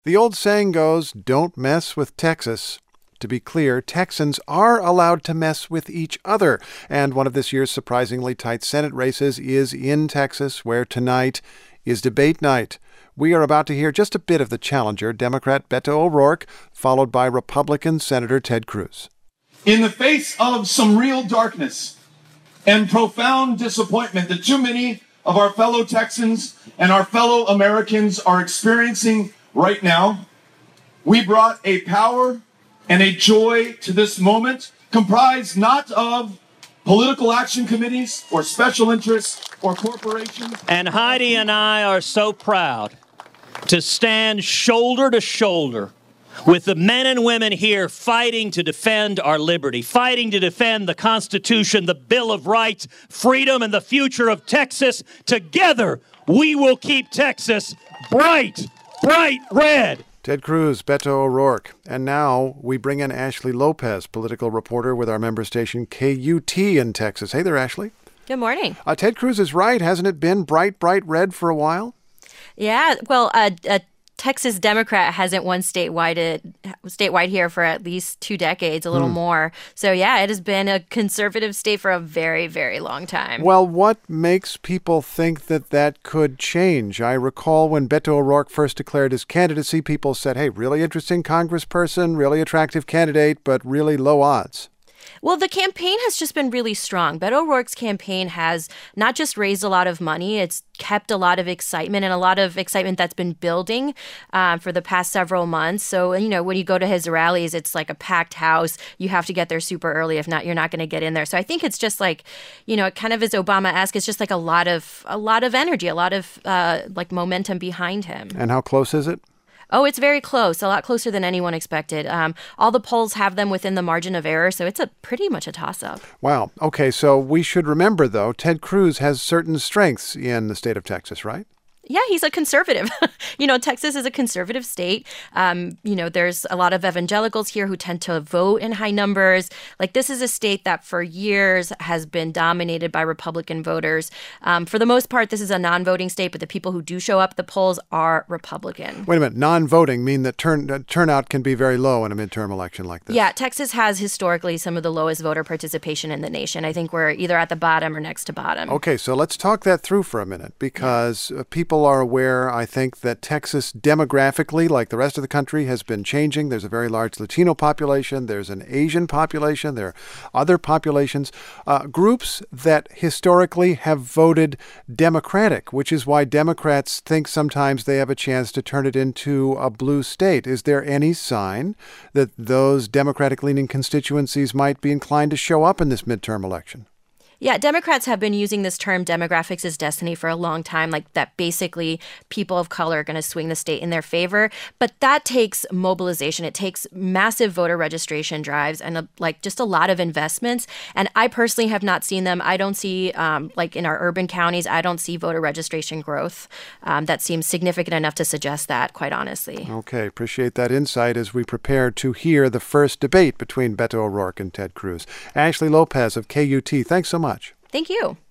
The old saying goes, don't mess with Texas. To be clear, Texans are allowed to mess with each other. And one of this year's surprisingly tight Senate races is in Texas, where tonight is debate night. We are about to hear just a bit of the challenger, Democrat Beto O'Rourke, followed by Republican Senator Ted Cruz. In the face of some real darkness and profound disappointment that too many of our fellow Texans and our fellow Americans are experiencing right now, we brought a power and a joy to this moment, comprised not of political action committees or special interests or corporations. And Heidi and I are so proud to stand shoulder to shoulder with the men and women here fighting to defend our liberty, fighting to defend the Constitution, the Bill of Rights, freedom, and the future of Texas. Together, we will keep Texas bright, bright red. Ted Cruz, Beto O'Rourke. And now we bring in Ashley Lopez, political reporter with our member station KUT in Texas. Hey there, Ashley. Good morning. Ted Cruz is right. Hasn't it been bright, bright red for a while? Yeah, well, Texas Democrat hasn't won statewide here for at least 2 decades, a little more. So, yeah, it has been a conservative state for a very, very long time. Well, what makes people think that could change? I recall when Beto O'Rourke first declared his candidacy, people said, hey, really interesting congressperson, really attractive candidate, but really low odds. Well, the campaign has just been really strong. Beto O'Rourke's campaign has not just raised a lot of money, it's kept a lot of excitement and a lot of excitement that's been building for the past several months. So, when you go to his rallies, it's like a packed house. You have to get there super early. If not, you're not going to get in there. So I think it's just like, it kind of is Obama-esque. It's just like a lot of energy, a lot of momentum behind him. And how close is it? Oh, it's very close, a lot closer than anyone expected. All the polls have them within the margin of error, so it's pretty much a toss-up. Wow. Okay, so we should remember, though, Ted Cruz has certain strengths in the state of Texas, right? Yeah, he's a conservative. Texas is a conservative state. There's a lot of evangelicals here who tend to vote in high numbers. This is a state that for years has been dominated by Republican voters. For the most part, this is a non-voting state, but the people who do show up at the polls are Republican. Wait a minute. Non-voting mean that turnout can be very low in a midterm election like this. Yeah, Texas has historically some of the lowest voter participation in the nation. I think we're either at the bottom or next to bottom. Okay, so let's talk that through for a minute, because people are aware, I think, that Texas demographically, like the rest of the country, has been changing. There's a very large Latino population. There's an Asian population. There are other populations, groups that historically have voted Democratic, which is why Democrats think sometimes they have a chance to turn it into a blue state. Is there any sign that those Democratic-leaning constituencies might be inclined to show up in this midterm election? Yeah, Democrats have been using this term demographics is destiny for a long time, like that basically people of color are going to swing the state in their favor. But that takes mobilization. It takes massive voter registration drives and just a lot of investments. And I personally have not seen them. I don't see, in our urban counties, I don't see voter registration growth that seems significant enough to suggest that, quite honestly. Okay, appreciate that insight as we prepare to hear the first debate between Beto O'Rourke and Ted Cruz. Ashley Lopez of KUT, thanks so much. Thank you.